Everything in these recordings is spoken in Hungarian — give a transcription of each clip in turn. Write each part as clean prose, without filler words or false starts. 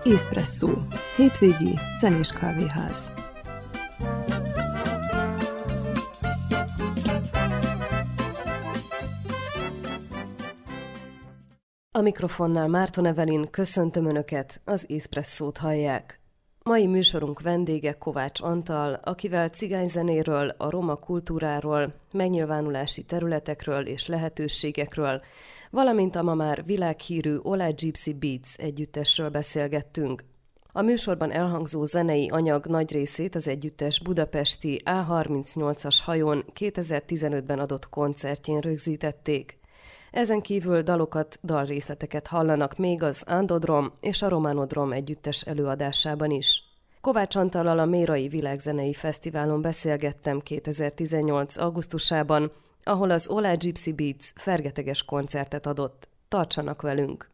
Espresszó. Hétvégi zenés kávéház. A mikrofonnál Márton Evelin, köszöntöm Önöket, az Espresszót hallják. Mai műsorunk vendége Kovács Antal, akivel cigányzenéről, a roma kultúráról, megnyilvánulási területekről és lehetőségekről, valamint a ma már világhírű Ola Gypsy Beats együttesről beszélgettünk. A műsorban elhangzó zenei anyag nagy részét az együttes budapesti A38-as hajón 2015-ben adott koncertjén rögzítették. Ezen kívül dalrészleteket hallanak még az Andodrom és a Romanodrom együttes előadásában is. Kovács Antallal a Mérai Világzenei Fesztiválon beszélgettem 2018. augusztusában, ahol az Ola Gypsy Beats fergeteges koncertet adott. Tartsanak velünk!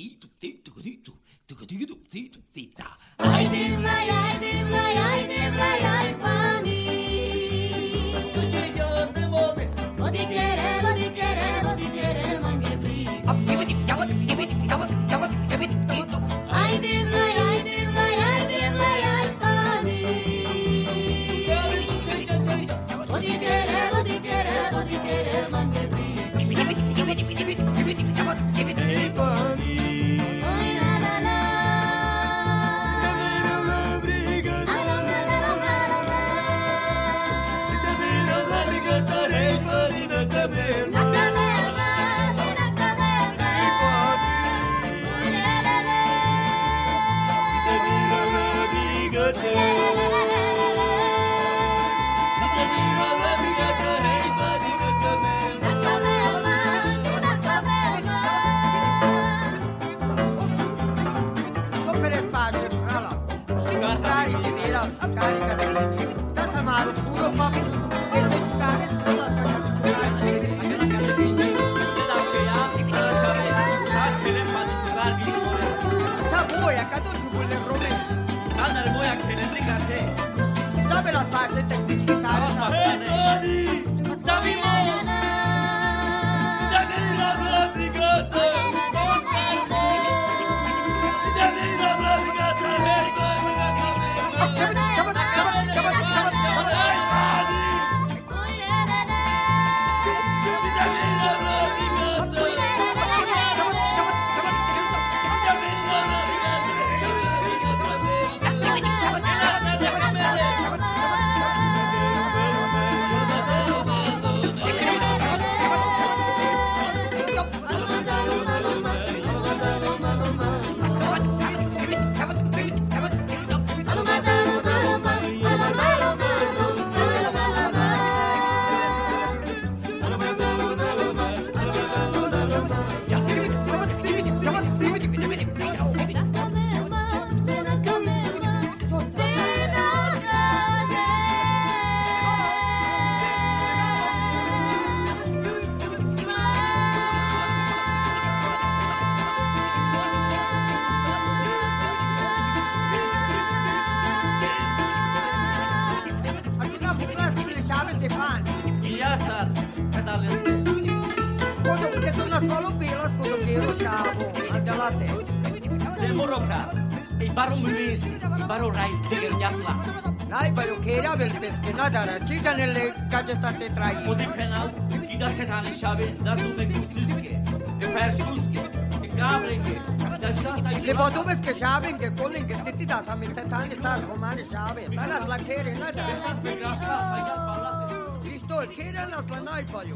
State tra i di penal chi da scatane shave da dove gustuske e fersuske e gavreke da shasta le bodoves che shave che collen che titti da samita tane star romane shave da la kere na da grasa ya ballate isto kere la slanai paio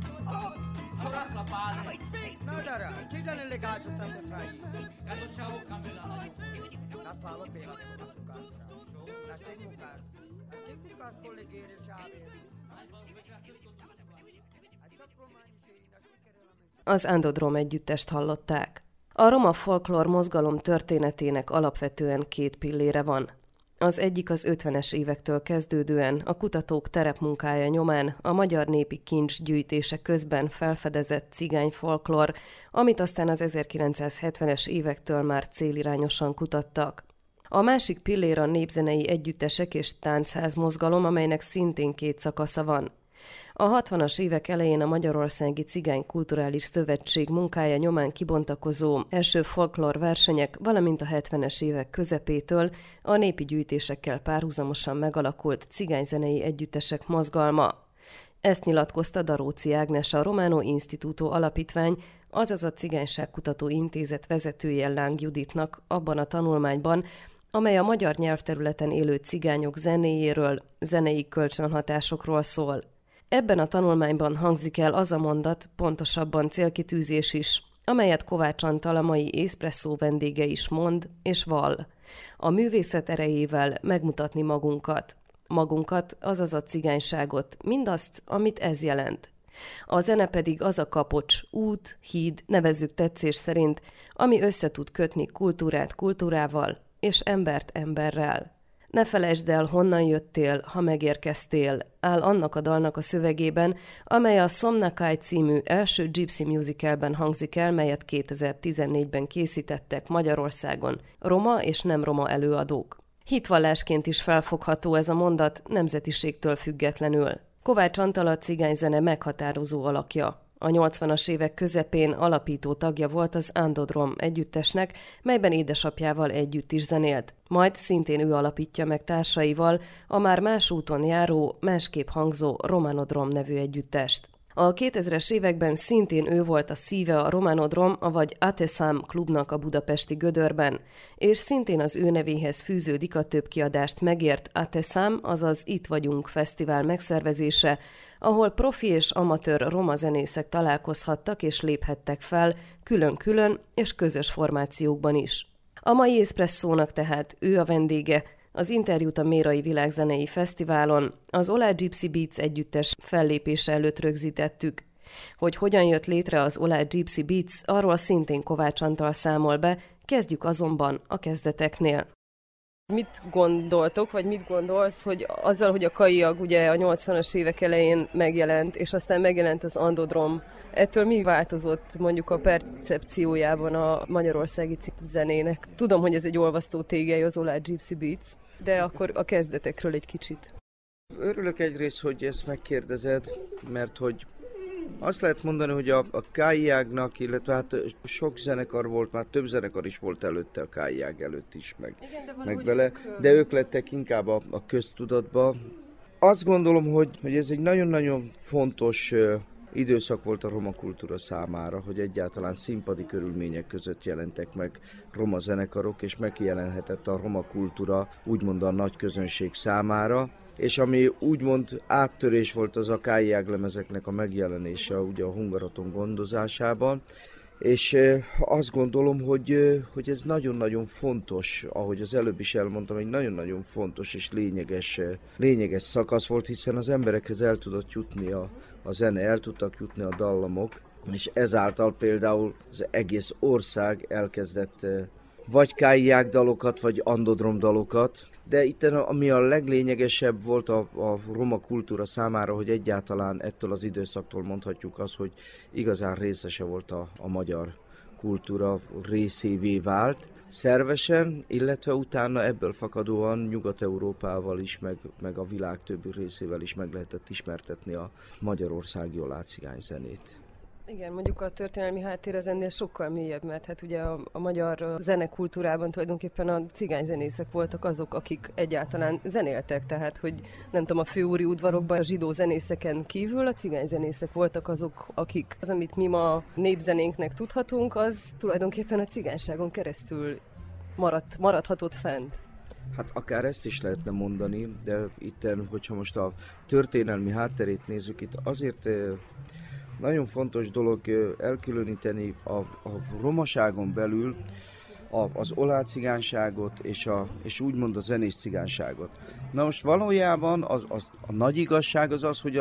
choras la pale na dara chija nelle case state tra i quando shavo camela la palo pela de sucar la tecnicas collegere shave. Az Andodrom együttest hallották. A roma folklór mozgalom történetének alapvetően két pillére van. Az egyik az 50-es évektől kezdődően a kutatók terepmunkája nyomán a magyar népi kincs gyűjtése közben felfedezett cigány folklór, amit aztán az 1970-es évektől már célirányosan kutattak. A másik pillér a népzenei együttesek és táncház mozgalom, amelynek szintén két szakasza van. A 60-as évek elején a Magyarországi Cigány Kulturális Szövetség munkája nyomán kibontakozó első folklór versenyek, valamint a 70-es évek közepétől a népi gyűjtésekkel párhuzamosan megalakult cigányzenei együttesek mozgalma. Ezt nyilatkozta Daróczi Ágnes, a Romano Instituto Alapítvány, azaz a Cigányságkutató Intézet vezetője Láng Juditnak abban a tanulmányban, amely a magyar nyelvterületen élő cigányok zenéjéről, zenei kölcsönhatásokról szól. Ebben a tanulmányban hangzik el az a mondat, pontosabban célkitűzés is, amelyet Kovács Antal, a mai Éspresszó vendége is mond és vall. A művészet erejével megmutatni magunkat. Magunkat, azaz a cigányságot, mindazt, amit ez jelent. A zene pedig az a kapocs, út, híd, nevezzük tetszés szerint, ami összetud kötni kultúrát kultúrával és embert emberrel. Ne felejtsd el, honnan jöttél, ha megérkeztél, áll annak a dalnak a szövegében, amely a Somnakai című első Gypsy musicalben hangzik el, melyet 2014-ben készítettek Magyarországon roma és nem roma előadók. Hitvallásként is felfogható ez a mondat nemzetiségtől függetlenül. Kovács Antal a cigányzene meghatározó alakja. A 80-as évek közepén alapító tagja volt az Andodrom együttesnek, melyben édesapjával együtt is zenélt. Majd szintén ő alapítja meg társaival a már más úton járó, másképp hangzó Romanodrom nevű együttest. A 2000-es években szintén ő volt a szíve a Romanodrom, avagy Atesam klubnak a budapesti Gödörben, és szintén az ő nevéhez fűződik a több kiadást megért Atesam, azaz Itt vagyunk fesztivál megszervezése, ahol profi és amatőr roma zenészek találkozhattak és léphettek fel külön-külön és közös formációkban is. A mai Éspresszónak tehát ő a vendége. Az interjút a Mérai Világzenei Fesztiválon az Olá Gypsy Beats együttes fellépése előtt rögzítettük. Hogy hogyan jött létre az Olá Gypsy Beats, arról szintén Kovács Antal számol be, kezdjük azonban a kezdeteknél. Mit gondoltok, vagy mit gondolsz, hogy azzal, hogy a Kaiag ugye a 80-as évek elején megjelent, és aztán megjelent az Andodrom, ettől mi változott mondjuk a percepciójában a magyarországi zenének? Tudom, hogy ez egy olvasztó tégely, az Olá Gypsy Beats, de akkor a kezdetekről egy kicsit. Örülök egyrészt, hogy ezt megkérdezed, mert hogy azt lehet mondani, hogy a Kaiagnak, illetve hát sok zenekar volt, már több zenekar is volt előtte, a Kaiag előtt is, meg vele, de ők lettek inkább a köztudatba. Azt gondolom, hogy ez egy nagyon-nagyon fontos időszak volt a roma kultúra számára, hogy egyáltalán színpadi körülmények között jelentek meg roma zenekarok, és megjelenhetett a roma kultúra úgymond a nagy közönség számára. És ami úgymond áttörés volt az a Kaiag lemezeknek a megjelenése ugye a Hungaroton gondozásában, és azt gondolom, hogy ez nagyon-nagyon fontos, ahogy az előbb is elmondtam, egy nagyon-nagyon fontos és lényeges szakasz volt, hiszen az emberekhez el tudott jutni a zene, el tudtak jutni a dallamok, és ezáltal például az egész ország elkezdett vagy Kaiag dalokat, vagy Andodrom dalokat, de itt ami a leglényegesebb volt a roma kultúra számára, hogy egyáltalán ettől az időszaktól mondhatjuk azt, hogy igazán részese volt a magyar kultúra, részévé vált szervesen, illetve utána ebből fakadóan Nyugat-Európával is, meg a világ többi részével is meg lehetett ismertetni a magyarországi olácigány zenét. Igen, mondjuk a történelmi háttér az ennél sokkal mélyebb, mert hát ugye a magyar zenekultúrában tulajdonképpen a cigányzenészek voltak azok, akik egyáltalán zenéltek, tehát hogy nem tudom, a főúri udvarokban a zsidó zenészeken kívül a cigányzenészek voltak azok, akik az, amit mi ma népzenénknek tudhatunk, az tulajdonképpen a cigányságon keresztül maradhatott fent. Hát akár ezt is lehetne mondani, de itten, hogyha most a történelmi hátterét nézzük, itt azért nagyon fontos dolog elkülöníteni a romaságon belül az olácigányságot és úgymond a zenés cigányságot. Na most valójában a nagy igazság az, hogy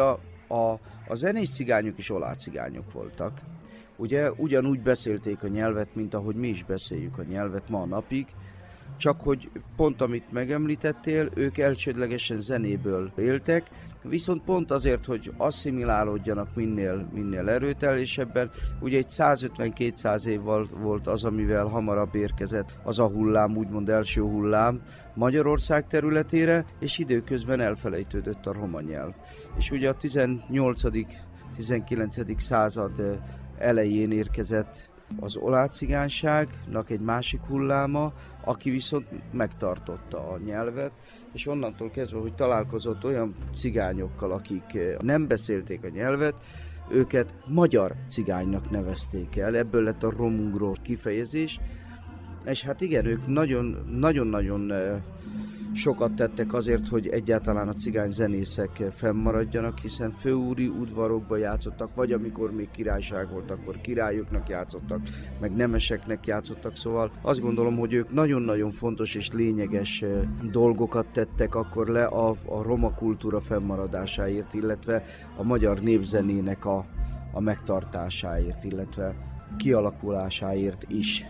a zenés cigányok is olácigányok voltak. Ugye ugyanúgy beszélték a nyelvet, mint ahogy mi is beszéljük a nyelvet ma a napig, csak hogy pont amit megemlítettél, ők elsődlegesen zenéből éltek, viszont pont azért, hogy asszimilálódjanak minél erőteljesebben, ugye egy 150-200 év volt az, amivel hamarabb érkezett az a hullám, úgymond első hullám Magyarország területére, és időközben elfelejtődött a roma nyelv. És ugye a 18.-19. század elején érkezett az olácigányságnak egy másik hulláma, aki viszont megtartotta a nyelvet, és onnantól kezdve, hogy találkozott olyan cigányokkal, akik nem beszélték a nyelvet, őket magyar cigánynak nevezték el, ebből lett a romungró kifejezés, és hát igen, ők nagyon-nagyon sokat tettek azért, hogy egyáltalán a cigány zenészek fennmaradjanak, hiszen főúri udvarokban játszottak, vagy amikor még királyság volt, akkor királyoknak játszottak, meg nemeseknek játszottak, szóval azt gondolom, hogy ők nagyon-nagyon fontos és lényeges dolgokat tettek akkor le a roma kultúra fennmaradásáért, illetve a magyar népzenének a megtartásáért, illetve kialakulásáért is.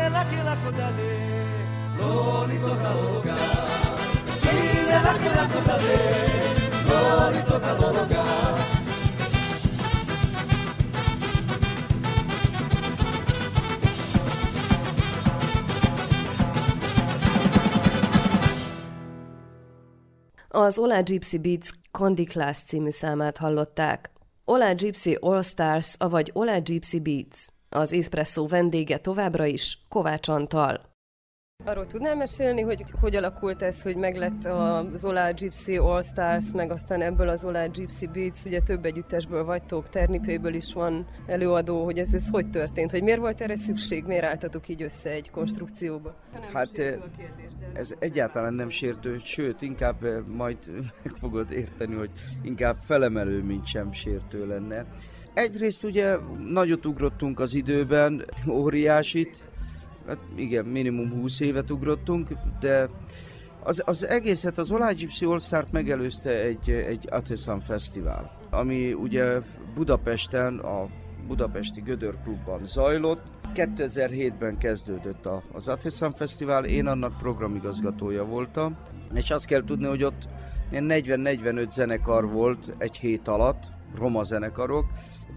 Az Ola Gypsy Beats Candy Class című számát hallották. Ola Gypsy All Stars, avagy Ola Gypsy Beats. Az Espresso vendége továbbra is Kovács Antal. Arról tudnál mesélni, hogy alakult ez, hogy meglett az Ola Gypsy All Stars, meg aztán ebből az Ola Gypsy Beats, ugye több együttesből vagytok, Ternipéből is van előadó, hogy ez hogy történt, hogy miért volt erre szükség, miért álltatok így össze egy konstrukcióba? Hát ez egyáltalán nem sértő, sőt, inkább majd meg fogod érteni, hogy inkább felemelő, mint sem sértő lenne. Egyrészt ugye nagyot ugrottunk az időben, óriásit, hát igen, minimum 20 évet ugrottunk, de az egészet, az Ola Gypsy All Start megelőzte egy Artisan Fesztivál, ami ugye Budapesten, a budapesti Gödör Klubban zajlott. 2007-ben kezdődött az Artisan Fesztivál, én annak programigazgatója voltam, és azt kell tudni, hogy ott 40-45 zenekar volt egy hét alatt, roma zenekarok,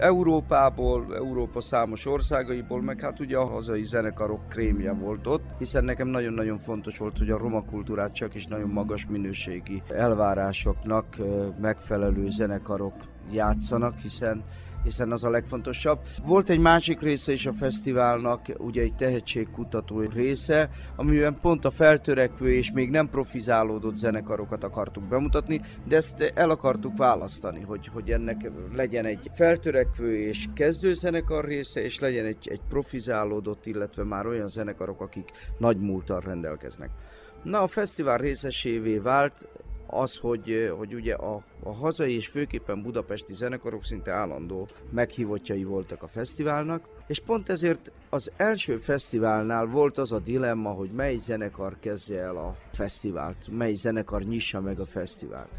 Európa számos országaiból, meg hát ugye a hazai zenekarok krémje volt ott, hiszen nekem nagyon-nagyon fontos volt, hogy a roma kultúrát csak is nagyon magas minőségi elvárásoknak megfelelő zenekarok játszanak, hiszen az a legfontosabb. Volt egy másik része is a fesztiválnak, ugye egy tehetségkutató része, amiben pont a feltörekvő és még nem profizálódott zenekarokat akartuk bemutatni, de ezt el akartuk választani, hogy ennek legyen egy feltörekvő és kezdő zenekar része, és legyen egy profizálódott, illetve már olyan zenekarok, akik nagy múlttal rendelkeznek. Na, a fesztivál részesévé vált az, hogy ugye a hazai és főképpen budapesti zenekarok szinte állandó meghívottjai voltak a fesztiválnak, és pont ezért az első fesztiválnál volt az a dilemma, hogy mely zenekar kezdje el a fesztivált, mely zenekar nyissa meg a fesztivált.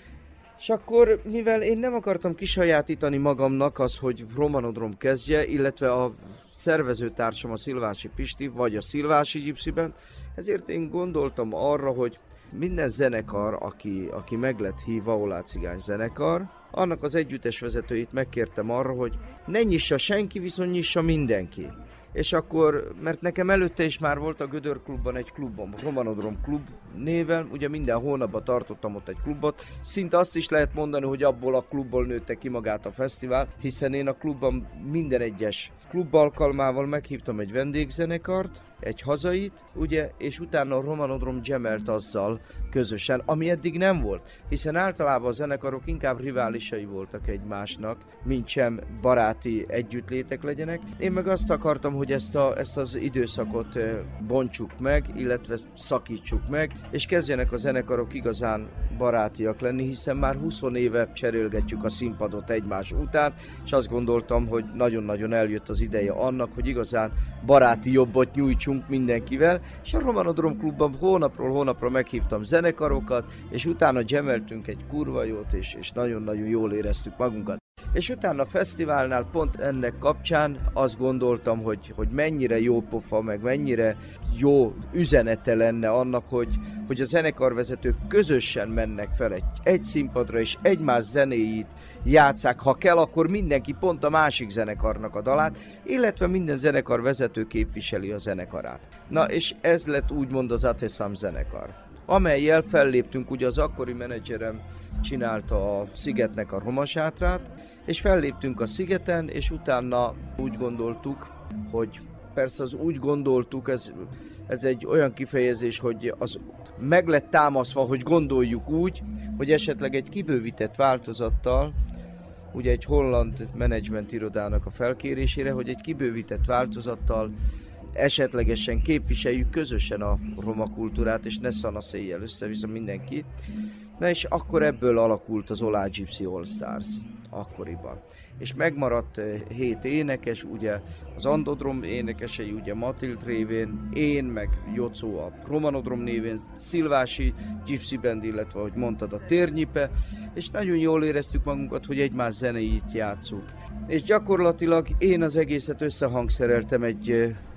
És akkor, mivel én nem akartam kisajátítani magamnak az, hogy Romanodrom kezdje, illetve a szervezőtársam a Szilvási Pisti, vagy a Szilvási Gypsyben, ezért én gondoltam arra, hogy minden zenekar, aki meg lett hívva, Ola cigány zenekar, annak az együttes vezetőit megkértem arra, hogy ne nyissa senki, viszont nyissa mindenki. És akkor, mert nekem előtte is már volt a Gödör Klubban egy klubom, Romanodrom Klub néven, ugye minden hónapban tartottam ott egy klubot, szinte azt is lehet mondani, hogy abból a klubból nőtte ki magát a fesztivál, hiszen én a klubban minden egyes klubalkalmával meghívtam egy vendégzenekart, egy hazait, ugye, és utána a Romanodrom jammelt azzal közösen, ami eddig nem volt, hiszen általában a zenekarok inkább riválisai voltak egymásnak, mint sem baráti együttlétek legyenek. Én meg azt akartam, hogy ezt az időszakot bontsuk meg, illetve szakítsuk meg, és kezdjenek a zenekarok igazán barátiak lenni, hiszen már 20 éve cserélgetjük a színpadot egymás után, és azt gondoltam, hogy nagyon-nagyon eljött az ideje annak, hogy igazán baráti jobbot nyújtsunk mindenkivel, és a Romanodrom Klubban hónapról hónapra meghívtam zenekarokat, és utána jammeltünk egy kurva jót, és nagyon-nagyon jól éreztük magunkat. És utána a fesztiválnál pont ennek kapcsán azt gondoltam, hogy mennyire jó pofa, meg mennyire jó üzenete lenne annak, hogy a zenekarvezetők közösen mennek fel egy színpadra, és egymás zenéit játsszák, ha kell, akkor mindenki pont a másik zenekarnak a dalát, illetve minden zenekarvezető képviseli a zenekarát. Na, és ez lett úgymond az Atesam zenekar, amellyel felléptünk, ugye az akkori menedzserem csinálta a Szigetnek a roma sátrát, és felléptünk a Szigeten, és utána úgy gondoltuk, hogy persze az úgy gondoltuk, ez egy olyan kifejezés, hogy az meg lett támaszva, hogy gondoljuk úgy, hogy esetleg egy kibővített változattal, ugye egy holland menedzsment irodának a felkérésére, hogy egy kibővített változattal esetlegesen képviseljük közösen a roma kultúrát, és ne szanaszéjjel össze-vissza mindenki. Na és akkor ebből alakult az Ola Gypsy All Stars akkoriban. És megmaradt 7 énekes, ugye az Andodrom énekesei, ugye Matild révén, én meg Jocó a Romanodrom névén, Szilvási Gypsy Band, illetve ahogy mondtad a Térnyipe, és nagyon jól éreztük magunkat, hogy egymás zenéit játsszuk. És gyakorlatilag én az egészet összehangszereltem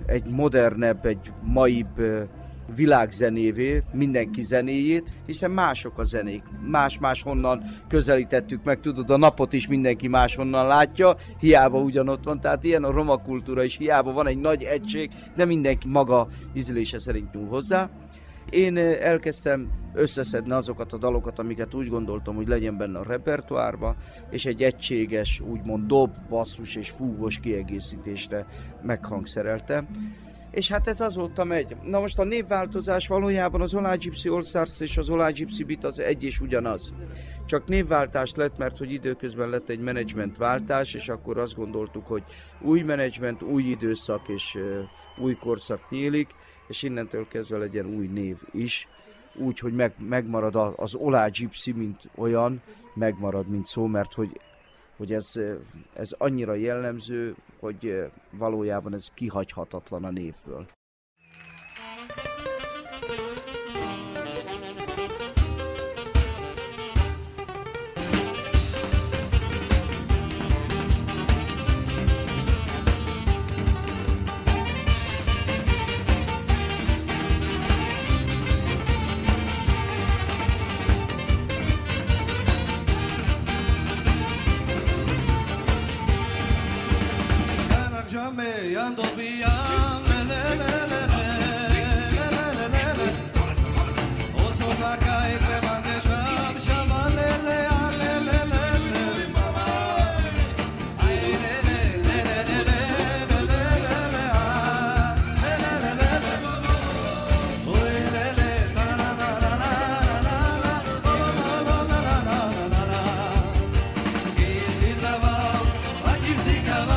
egy modernebb, egy maibb világzenévé, mindenki zenéjét, hiszen mások a zenék. Más-máshonnan közelítettük meg, tudod, a napot is mindenki máshonnan látja, hiába ugyanott van, tehát ilyen a roma kultúra is, hiába van egy nagy egység, de mindenki maga ízlése szerint nyúl hozzá. Én elkezdtem összeszedni azokat a dalokat, amiket úgy gondoltam, hogy legyen benne a repertoárba, és egy egységes, úgymond dob, basszus és fúvos kiegészítésre meghangszereltem. És hát ez azóta megy. Na most a névváltozás valójában az Olá Gypsy All Stars és az Olá Gypsy Beat az egy és ugyanaz. Csak névváltás lett, mert hogy időközben lett egy menedzsmentváltás, és akkor azt gondoltuk, hogy új menedzsment, új időszak és új korszak nyílik, és innentől kezdve legyen új név is. Úgy, hogy megmarad az Olá Gypsy, mint olyan, megmarad, mint szó, mert hogy ez annyira jellemző, hogy valójában ez kihagyhatatlan a névből. Ando via, le le le le le le le le. Oso la cae te mande sham sham le le le le le le mama. Ay le le le le le le le le le le le le. Oy le le na na na na na na na na na na na na. Gizi lava, gizi kava.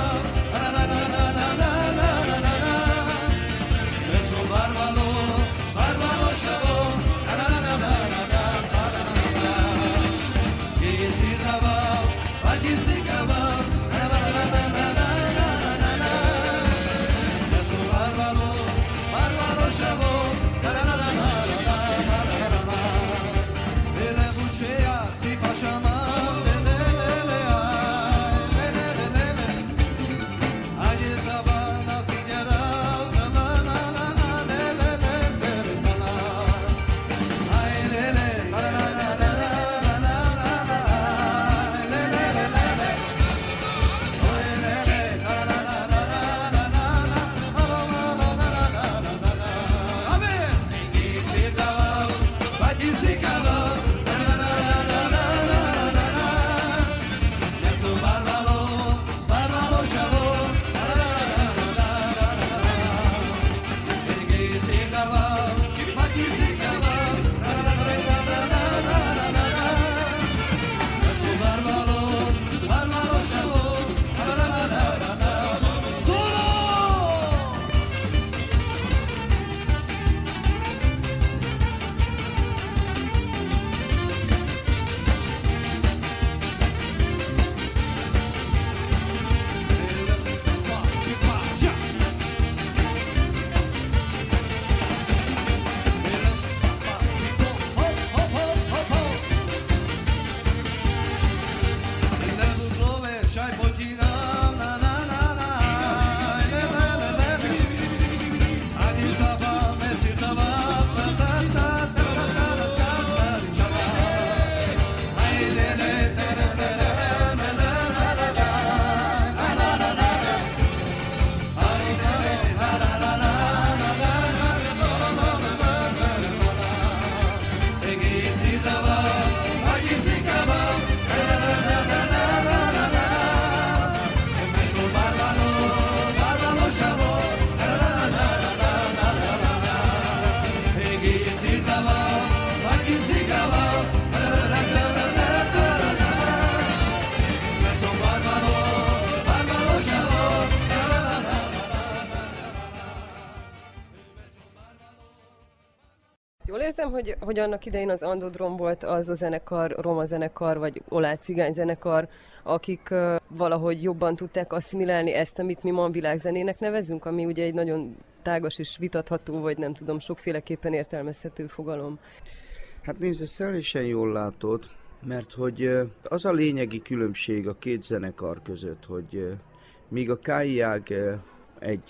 Jól érzem, hogy annak idején az Andodrom volt az a zenekar, roma zenekar, vagy olá cigány zenekar, akik valahogy jobban tudták asszimilálni ezt, amit mi ma világzenének nevezünk, ami ugye egy nagyon tágas és vitatható, vagy nem tudom, sokféleképpen értelmezhető fogalom. Hát nézd, ezt teljesen jól látod, mert hogy az a lényegi különbség a két zenekar között, hogy míg a Kályág egy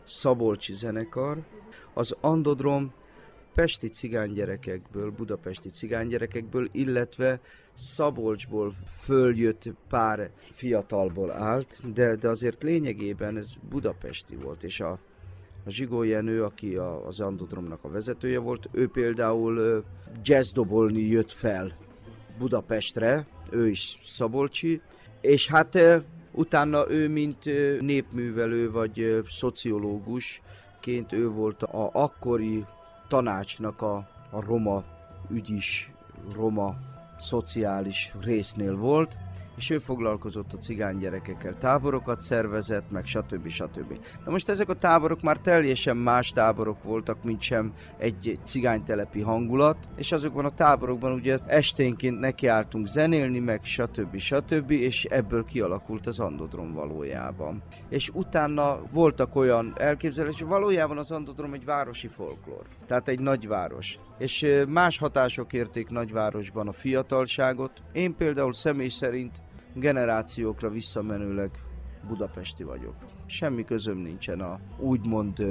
szabolcsi zenekar, az Andodrom pesti cigánygyerekekből, budapesti cigánygyerekekből, illetve Szabolcsból följött pár fiatalból állt, de azért lényegében ez budapesti volt, és a Zsigó Jenő, aki az Andodromnak a vezetője volt, ő például jazzdobolni jött fel Budapestre, ő is szabolcsi, és hát utána ő, mint népművelő vagy szociológusként ő volt a akkori tanácsnak a roma ügyis, roma szociális résznél volt, és ő foglalkozott a cigánygyerekekkel, táborokat szervezett, meg stb. Na most ezek a táborok már teljesen más táborok voltak, mint sem egy cigánytelepi hangulat, és azokban a táborokban ugye esténként nekiálltunk zenélni, meg stb. És ebből kialakult az Andodrom valójában. És utána voltak olyan elképzelések, valójában az Andodrom egy városi folklór, tehát egy nagyváros. És más hatások érték nagyvárosban a fiatalságot. Én például személy szerint generációkra visszamenőleg budapesti vagyok. Semmi közöm nincsen a úgymond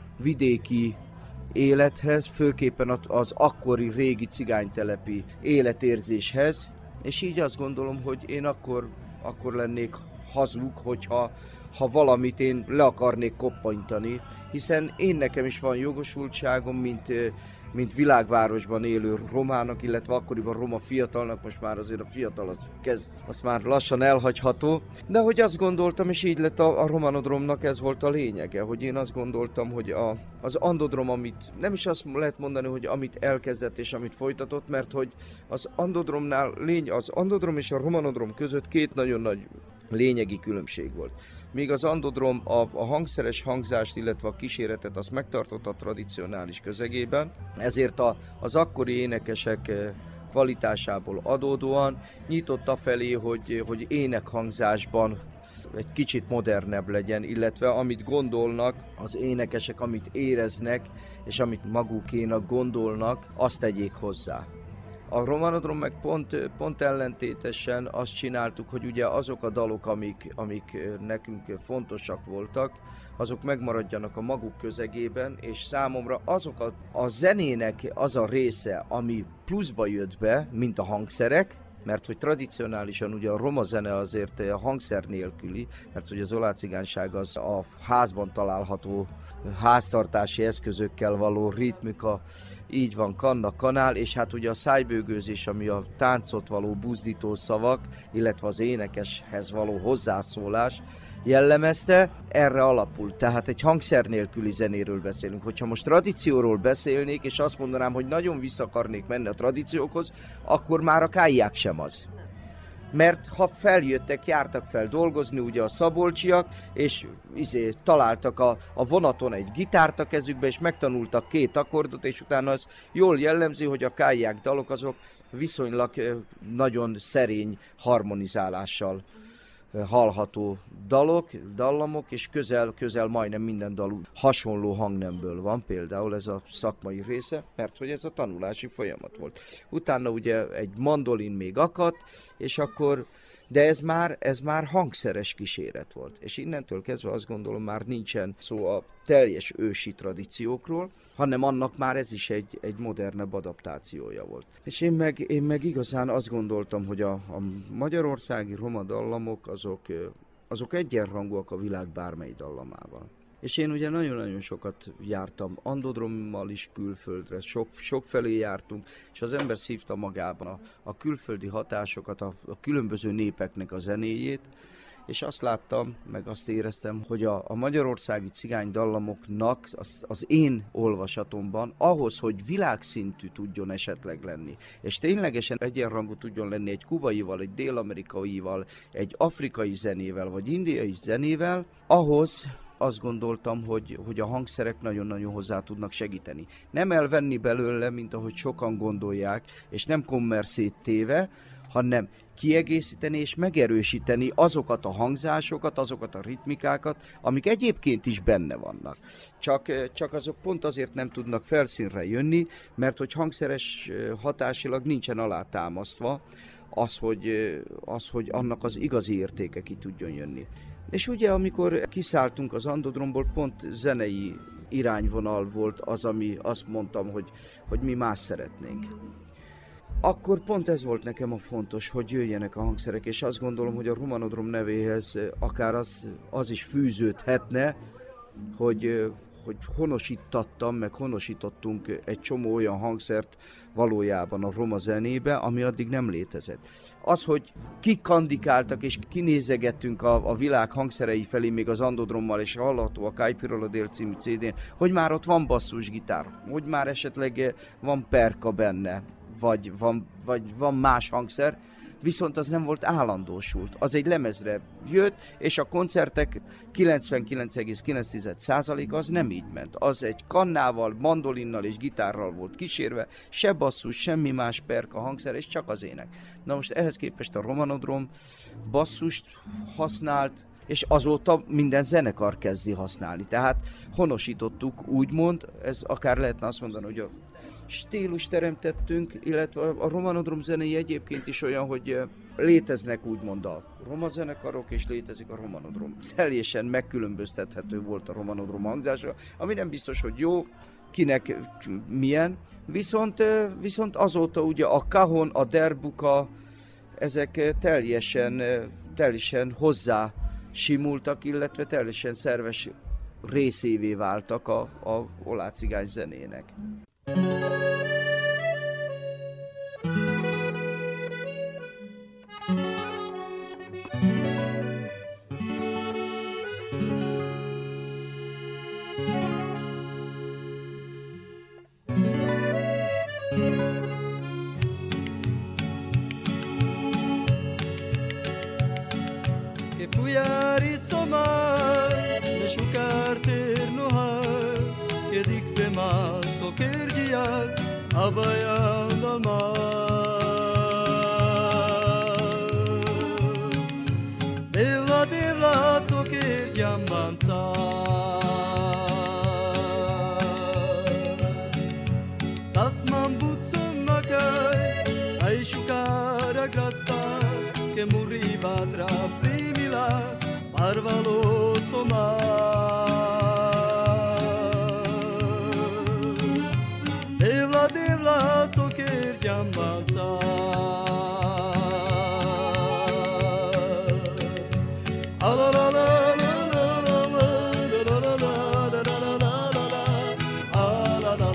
vidéki élethez, főképpen az akkori régi cigánytelepi életérzéshez, és így azt gondolom, hogy én akkor lennék hazug, hogyha valamit én le akarnék koppantani, hiszen én nekem is van jogosultságom, mint világvárosban élő romának, illetve akkoriban roma fiatalnak, most már azért a fiatal az már lassan elhagyható, de hogy azt gondoltam, és így lett a Romanodromnak ez volt a lényege, hogy én azt gondoltam, hogy az Andodrom, amit nem is azt lehet mondani, hogy amit elkezdett és amit folytatott, mert hogy az Andodromnál az Andodrom és a Romanodrom között két nagyon nagy lényegi különbség volt. Míg az Andodrom a hangszeres hangzást, illetve a kíséretet azt megtartotta a tradicionális közegében, ezért az akkori énekesek kvalitásából adódóan nyitott afelé, hogy énekhangzásban egy kicsit modernebb legyen, illetve amit gondolnak az énekesek, amit éreznek, és amit magukénak gondolnak, azt tegyék hozzá. A Romanodrom meg pont ellentétesen azt csináltuk, hogy ugye azok a dalok, amik nekünk fontosak voltak, azok megmaradjanak a maguk közegében, és számomra azok a zenének az a része, ami pluszba jött be, mint a hangszerek, mert hogy tradicionálisan ugye a roma zene azért a hangszer nélküli, mert hogy az olácigányság az a házban található háztartási eszközökkel való ritmika, így van, kanna, kanál, és hát ugye a szájbőgőzés, ami a táncot való buzdító szavak, illetve az énekeshez való hozzászólás jellemezte, erre alapul. Tehát egy hangszer nélküli zenéről beszélünk. Hogyha most tradícióról beszélnék, és azt mondanám, hogy nagyon vissza akarnék menni a tradíciókhoz, akkor már a kályák sem az. Mert ha feljöttek, jártak fel dolgozni ugye a szabolcsiak, és találtak a vonaton egy gitárt a kezükbe, és megtanultak 2 akkordot, és utána az jól jellemző, hogy a kályák dalok azok viszonylag nagyon szerény harmonizálással hallható dallamok, és közel majdnem minden dal hasonló hangnemből van, például ez a szakmai része, mert hogy ez a tanulási folyamat volt. Utána ugye egy mandolin még akadt, és akkor, de ez már hangszeres kíséret volt. És innentől kezdve azt gondolom, már nincsen szó a teljes ősi tradíciókról, hanem annak már ez is egy modernebb adaptációja volt. És én meg igazán azt gondoltam, hogy a magyarországi roma dallamok azok egyenrangúak a világ bármely dallamával. És én ugye nagyon-nagyon sokat jártam Andodrommal is külföldre, sok felé jártunk, és az ember szívta magában a külföldi hatásokat, a különböző népeknek a zenéjét, és azt láttam, meg azt éreztem, hogy a magyarországi cigány dallamoknak az én olvasatomban ahhoz, hogy világszintű tudjon esetleg lenni, és ténylegesen egyenrangú tudjon lenni egy kubaival, egy dél-amerikaival, egy afrikai zenével, vagy indiai zenével, ahhoz azt gondoltam, hogy a hangszerek nagyon-nagyon hozzá tudnak segíteni. Nem elvenni belőle, mint ahogy sokan gondolják, és nem kommerszét téve, hanem kiegészíteni és megerősíteni azokat a hangzásokat, azokat a ritmikákat, amik egyébként is benne vannak. Csak azok pont azért nem tudnak felszínre jönni, mert hogy hangszeres hatásilag nincsen alátámasztva az, hogy annak az igazi értéke ki tudjon jönni. És ugye amikor kiszálltunk az Andodromból, pont zenei irányvonal volt az, ami azt mondtam, hogy mi más szeretnénk. Akkor pont ez volt nekem a fontos, hogy jöjjenek a hangszerek, és azt gondolom, hogy a Romanodrom nevéhez akár az is fűződhetne, hogy honosítattam, meg honosítottunk egy csomó olyan hangszert valójában a roma zenébe, ami addig nem létezett. Az, hogy kikandikáltak és kinézegettünk a világ hangszerei felé, még az Andodrommal, és hallható a Kájpirola dél című CD-n, hogy már ott van basszusgitár, hogy már esetleg van perka benne, vagy van más hangszer, viszont az nem volt állandósult. Az egy lemezre jött, és a koncertek 99,9% az nem így ment. Az egy kannával, mandolinnal és gitárral volt kísérve, se basszus, semmi más perka hangszer, és csak az ének. Na most ehhez képest a Romanodrom basszust használt, és azóta minden zenekar kezdi használni. Tehát honosítottuk, úgymond, ez akár lehetne azt mondani, hogy a stílus teremtettünk, illetve a Romanodrom zenei egyébként is olyan, hogy léteznek úgymond a roma zenekarok, és létezik a Romanodrom. Teljesen megkülönböztethető volt a Romanodrom hangzása, ami nem biztos, hogy jó, kinek milyen, viszont azóta ugye a cajon, a derbuka, ezek teljesen hozzá simultak, illetve teljesen szerves részévé váltak a oláh cigány zenének. Que puyari somar, me shukarter nohar, que dikbe mas o kergias, abayan dalmar. Devla so kergiam bantar, sasman butsun makay, ay shukara grastar, que muriva trafi. Parvalo somar, devla soker jambalsa, ala la la la la la la la la la la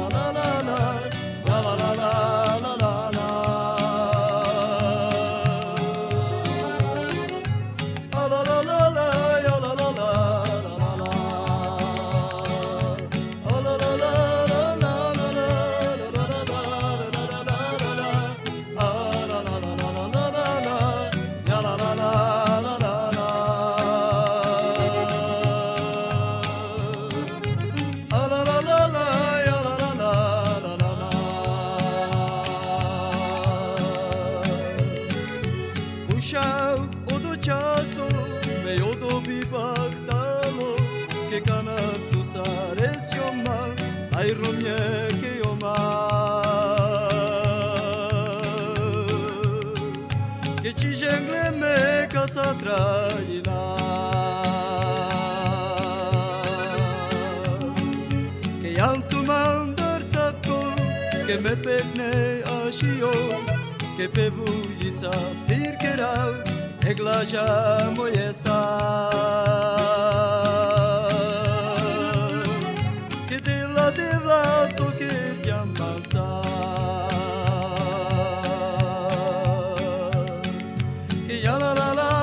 Traina que yantu mandar sapko que me pekne ashio que pevujica pirkera eglaja moyesa que devla so que jamanta que ya la la la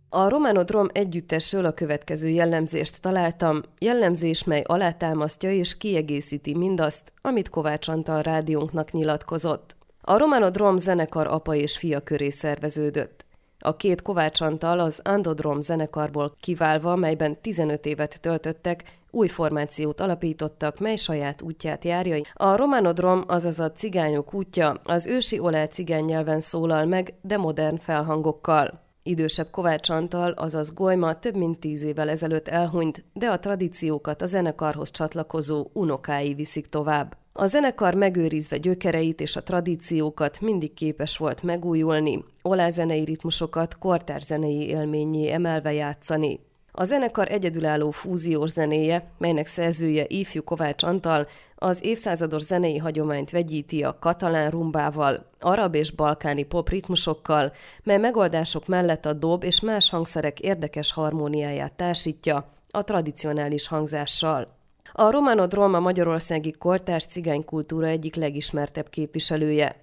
A Romano Drom együttesről a következő jellemzést találtam, jellemzés, mely alátámasztja és kiegészíti mindazt, amit Kovács Antal rádiónknak nyilatkozott. A Romano Drom zenekar apa és fia köré szerveződött. A két Kovács Antal az Andodrom zenekarból kiválva, melyben 15 évet töltöttek, új formációt alapítottak, mely saját útját járja. A Romano Drom, azaz a cigányok útja, az ősi olá cigány nyelven szólal meg, de modern felhangokkal. Idősebb Kovács Antal, azaz Golyma több mint 10 évvel ezelőtt elhunyt, de a tradíciókat a zenekarhoz csatlakozó unokái viszik tovább. A zenekar megőrizve gyökereit és a tradíciókat mindig képes volt megújulni, olázenei ritmusokat kortárs zenei élménnyé emelve játszani. A zenekar egyedülálló fúziós zenéje, melynek szerzője ifjú Kovács Antal, az évszázados zenei hagyományt vegyíti a katalán rumbával, arab és balkáni pop ritmusokkal, mely megoldások mellett a dob és más hangszerek érdekes harmóniáját társítja a tradicionális hangzással. A Romano Drom a magyarországi kortárs cigánykultúra egyik legismertebb képviselője.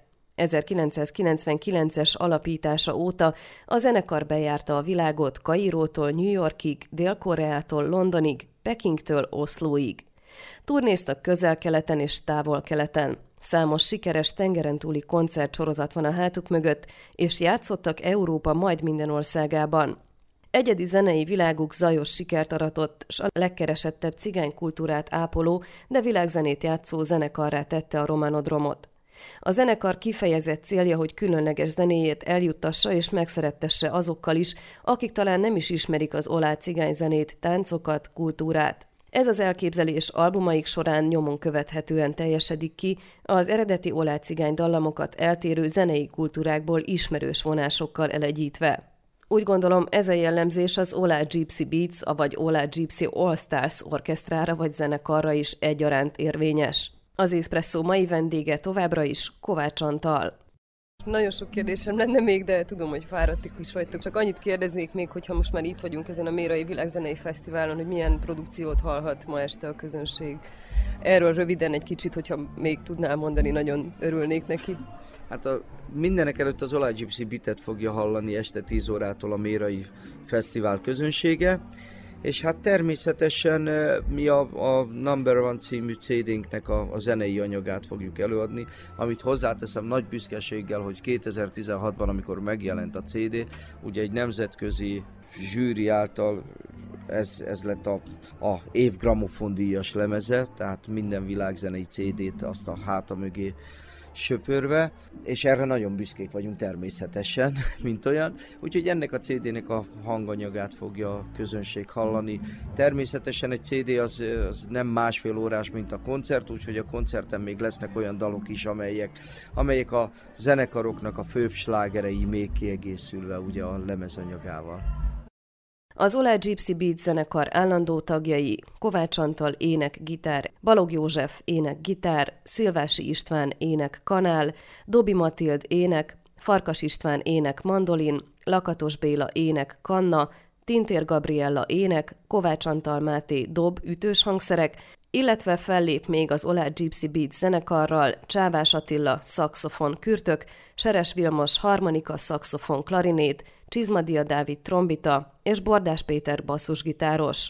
1999-es alapítása óta a zenekar bejárta a világot Kairótól New Yorkig, Dél-Koreától Londonig, Pekingtől Oszlóig. Turnéztak közel-keleten és távol-keleten. Számos sikeres tengeren túli koncertsorozat van a hátuk mögött, és játszottak Európa majd minden országában. Egyedi zenei világuk zajos sikert aratott, s a legkeresettebb cigánykultúrát ápoló, de világzenét játszó zenekarrá tette a Romano Dromot. A zenekar kifejezett célja, hogy különleges zenéjét eljuttassa és megszerettesse azokkal is, akik talán nem is ismerik az olá cigányzenét, táncokat, kultúrát. Ez az elképzelés albumaik során nyomon követhetően teljesedik ki, az eredeti olá cigány dallamokat eltérő zenei kultúrákból ismerős vonásokkal elegyítve. Úgy gondolom, ez a jellemzés az Olá Gypsy Beats, vagy Olá Gypsy All Stars orkesztrára vagy zenekarra is egyaránt érvényes. Az Espresso mai vendége továbbra is Kovács Antal. Nagyon sok kérdésem lenne még, de tudom, hogy fáradtik is vagytok. Csak annyit kérdeznék még, hogyha most már itt vagyunk ezen a Mérai Világzenei Fesztiválon, hogy milyen produkciót hallhat ma este a közönség. Erről röviden egy kicsit, hogyha még tudnál mondani, nagyon örülnék neki. Hát mindenek előtt az Olá Gypsy Beat-et fogja hallani este 10 órától a Mérai Fesztivál közönsége. És hát természetesen mi a Number One című CD-nknek a zenei anyagát fogjuk előadni, amit hozzáteszem nagy büszkeséggel, hogy 2016-ban, amikor megjelent a CD, ugye egy nemzetközi zsűri által ez lett a év gramofondíjas lemeze, tehát minden világzenei CD-t azt a háta mögé söpörve, és erre nagyon büszkék vagyunk természetesen, mint olyan. Úgyhogy ennek a CD-nek a hanganyagát fogja a közönség hallani. Természetesen egy CD az nem másfél órás, mint a koncert, úgyhogy a koncerten még lesznek olyan dalok is, amelyek a zenekaroknak a főbb slágerei még kiegészülve ugye a lemezanyagával. Az Olá Gypsy Beat zenekar állandó tagjai Kovács Antal ének, gitár, Balogh József ének, gitár, Szilvási István ének, kanál, Dobi Matild ének, Farkas István ének, mandolin, Lakatos Béla ének, kanna, Tintér Gabriella ének, Kovács Antal Máté dob, ütős hangszerek, illetve fellép még az Olá Gypsy Beat zenekarral Csávás Attila szaxofon, kürtök, Seres Vilmos harmonika, szaxofon, klarinét, Csizmadia Dávid trombita és Bordás Péter basszusgitáros.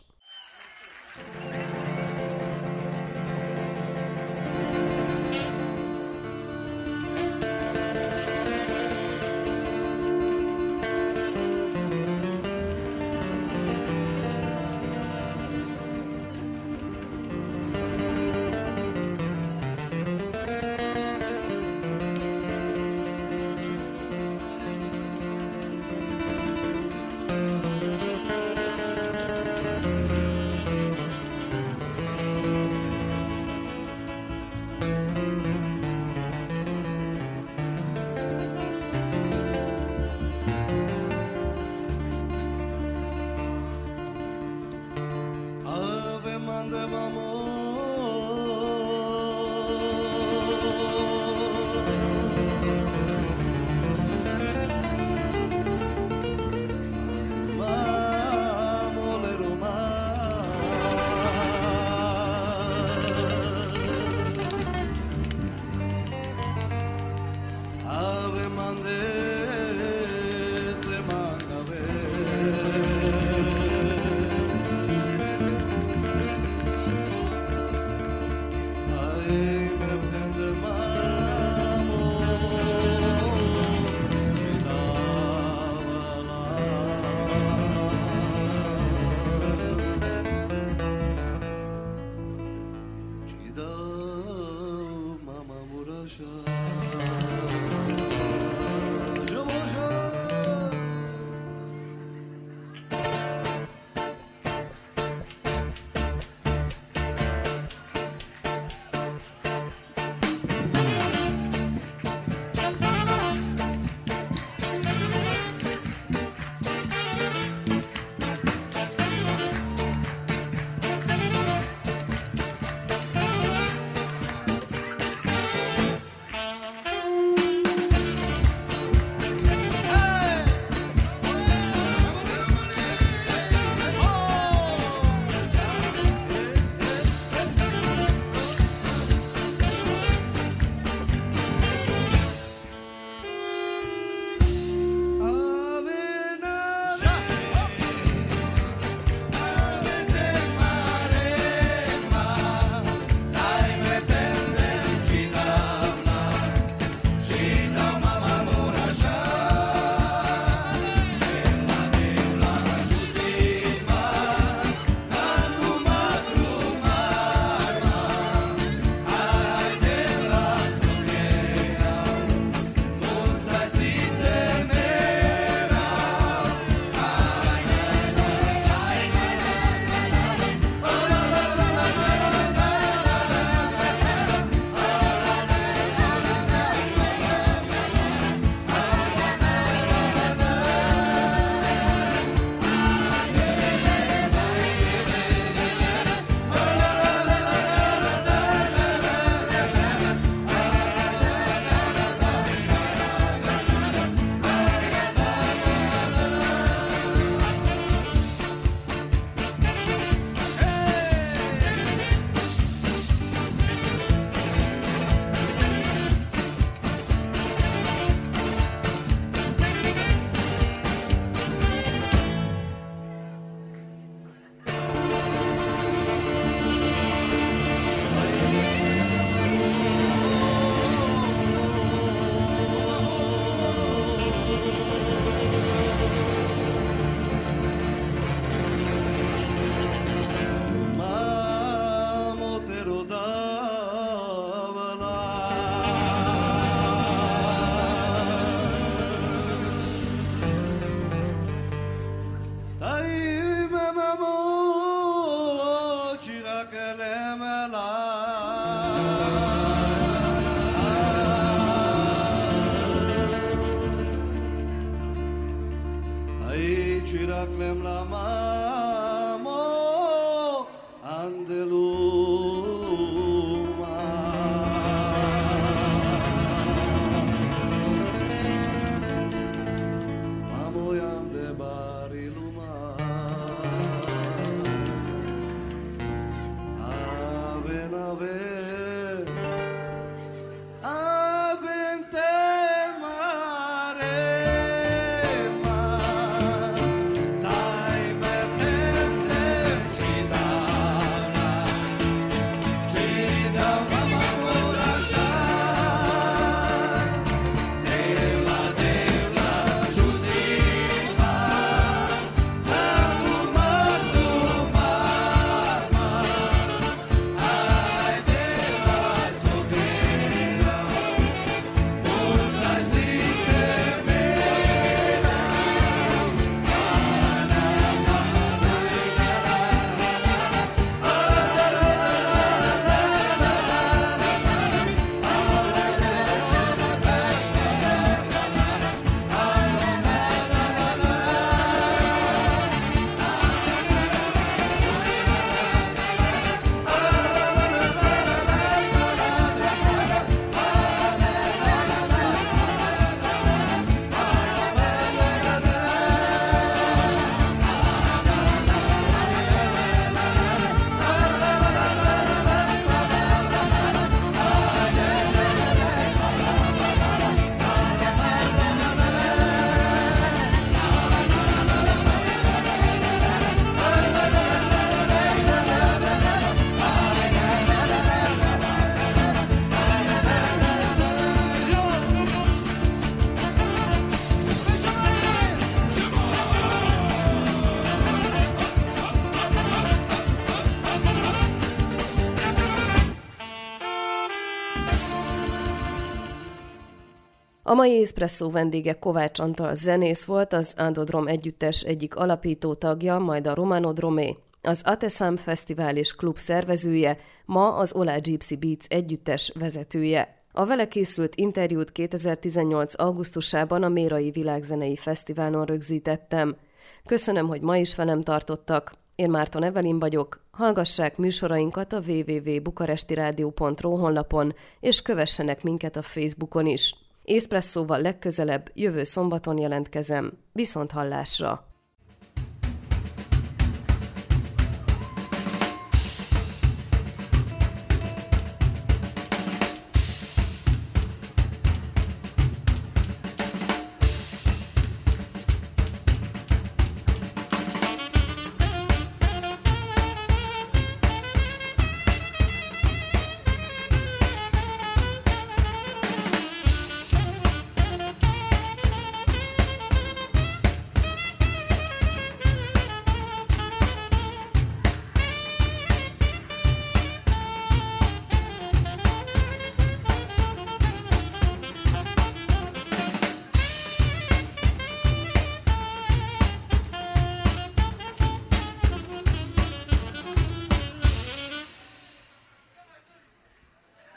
A mai Espresso vendége Kovács Antal zenész volt, az Andodrom együttes egyik alapító tagja, majd a Romanodromé, az Atesam Fesztivál és Klub szervezője, ma az Ola Gypsy Beats együttes vezetője. A vele készült interjút 2018. augusztusában a Mérai Világzenei Fesztiválon rögzítettem. Köszönöm, hogy ma is velem tartottak. Én Márton Evelin vagyok. Hallgassák műsorainkat a www.bukarestiradio.ro honlapon, és kövessenek minket a Facebookon is. Espresszóval legközelebb, jövő szombaton jelentkezem. Viszont hallásra!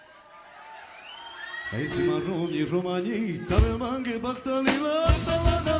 Hai si marroni romani, tave mange baktalila, talana.